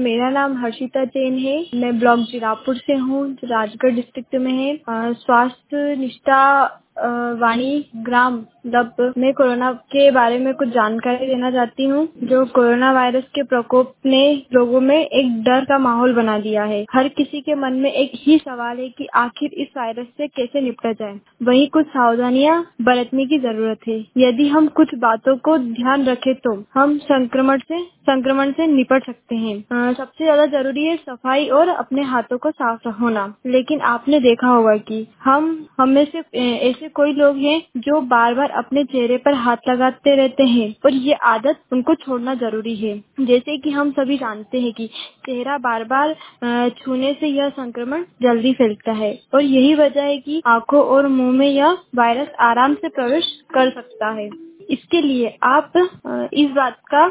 मेरा नाम हर्षिता जैन है। मैं ब्लॉक जीरापुर से हूँ, जो राजगढ़ डिस्ट्रिक्ट में है। स्वास्थ्य निष्ठा वाणी ग्राम मतलब मैं कोरोना के बारे में कुछ जानकारी देना चाहती हूँ। जो कोरोना वायरस के प्रकोप ने लोगों में एक डर का माहौल बना दिया है। हर किसी के मन में एक ही सवाल है कि आखिर इस वायरस से कैसे निपटा जाए। वहीं कुछ सावधानियां बरतने की जरूरत है। यदि हम कुछ बातों को ध्यान रखें तो हम संक्रमण से निपट सकते हैं। सबसे ज्यादा जरूरी है सफाई और अपने हाथों को साफ होना। लेकिन आपने देखा होगा कि हम में से ऐसे कोई लोग हैं जो बार बार अपने चेहरे पर हाथ लगाते रहते हैं और ये आदत उनको छोड़ना जरूरी है। जैसे कि हम सभी जानते हैं कि चेहरा बार बार छूने से यह संक्रमण जल्दी फैलता है और यही वजह है कि आंखों और मुंह में यह वायरस आराम से प्रवेश कर सकता है। इसके लिए आप इस बात का